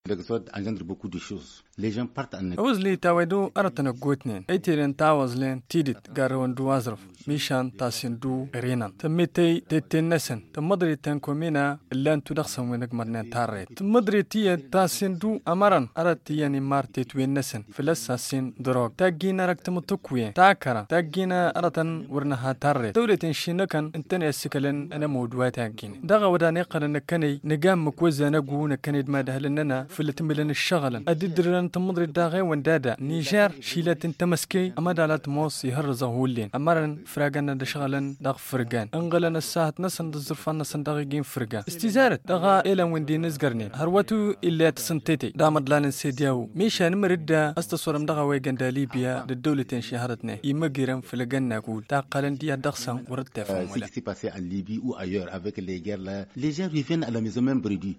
L'exode engendre beaucoup de choses. Les gens partent en exode. أوزلي تاويدو أرتنا قوتنين أيتيرين تاوزلين تيدت قارون دو وازرف ميشان تاسين دو رينان تميتي تيتين نسن تمدري تنكومينا اللان تدخسن وينك مرنين تاريت تمدري تيه تاسين دو أمران أرتياني مار تيتوين نسن فلساسين دروغ تاقينا ركتم تكوين تاكرا تاقينا أرتن ورنها تاريت دولتين شينكن انتني السكلن أنا مودوا تاقيني داغا وداني قرن نكني نقام مكوزا نقو نكني دما دهلننا فلتملن الشغلا أددرن تمدري داغي وندادا نيجر شيلات تمسكي أما دالات موس يهرزا هولين أمرن فراغان دشغلن داغ فرقان انغلن الساعة نسن دزرفان نسن داغيين فرقان استزارت داغا إلا وندي نزقرني هرواتو إلا تسنتيتي دامد لانن سيدياو ميشان مردا استصورم داغا ويغان دا ليبيا دولتين شهرتنا يمغيرن فلقان نقول تاقالن ديا داغسان ورد تفهم Ce qui s'est passé en Libye ou ailleurs avec les guerres là, les gens reviennent à la maison même bredue.